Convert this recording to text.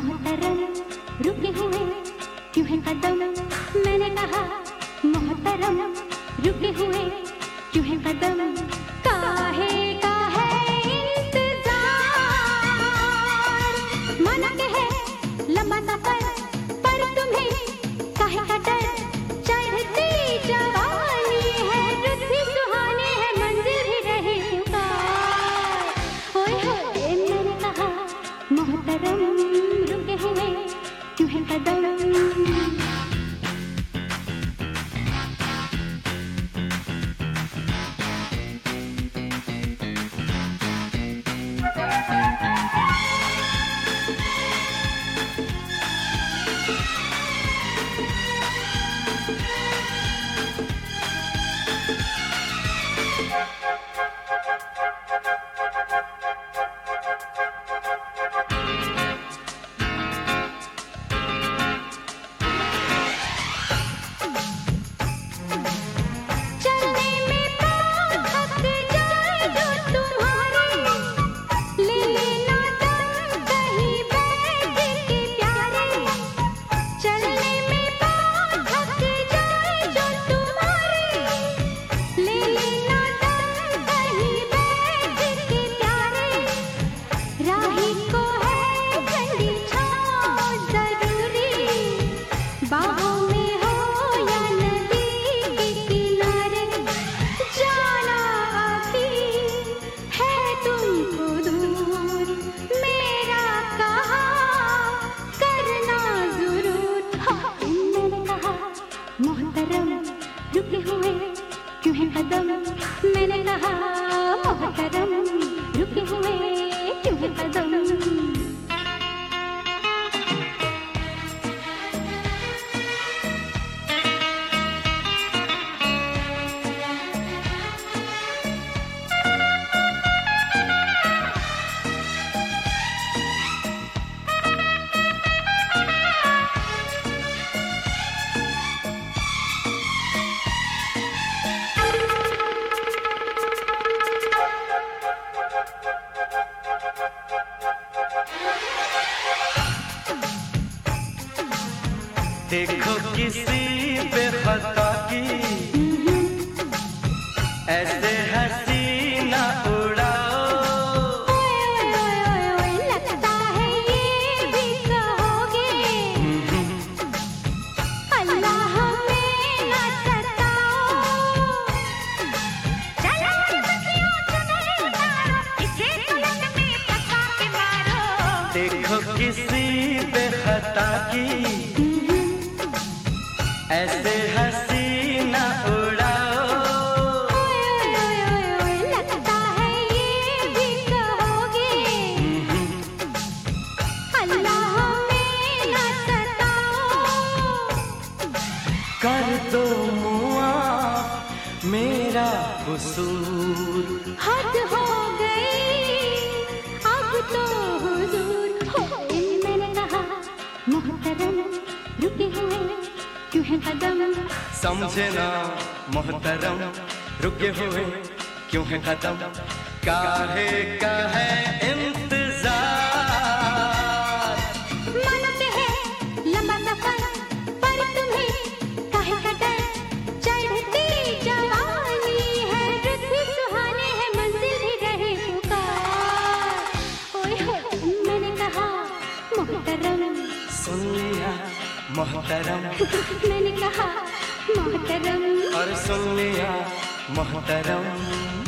मोहतरम रुके हुए क्यों है कदम, मैंने कहा मोहतरम रुके हुए क्यों है कदम, काहे का है इंतजार, माना के है लंबा सफर पर तुम्हें काहे का डर, चढ़ती जवानी है रुत भी सुहानी है मंजिल भी रहे पुकार, होए होए मैंने कहा मोहतरम रुके हुए क्यों है कदम। रुके हुए क्यों है कदम, मैंने कहा मोहतरम रुके हुए क्यों है कदम। देखो किसी पे खता की ऐसे हसीना उड़ाओ, लगता है ये भी कहोगे अल्लाह हमें न सताओ, चलो बच्चियों तुम्हें उतारो इसे उलट में पका के मारो। देखो किसी पे खता की ऐसे हसीना उड़ाओ, लगता है ये भी कहोगे अल्लाह हमें न सताओ, कर दो मुआफ मेरा कसूर, हद हो गई अब तो हुजूर, मैंने कहा मोहतरम रुके हुए क्यों है कदम, समझे ना मोहतरम रुके हुए क्यों है कदम, काहे का है इंतजार, मानो के है लंबा सफर पर तुम्हें काहे का डर, चढ़ती जवानी है रुत भी सुहानी है मंजिल भी रहे पुकार, ओए होए मैंने कहा मोहतरम, सुन लिया मोहतरम मैंने कहा मोहतरम और सुन लिया मोहतरम।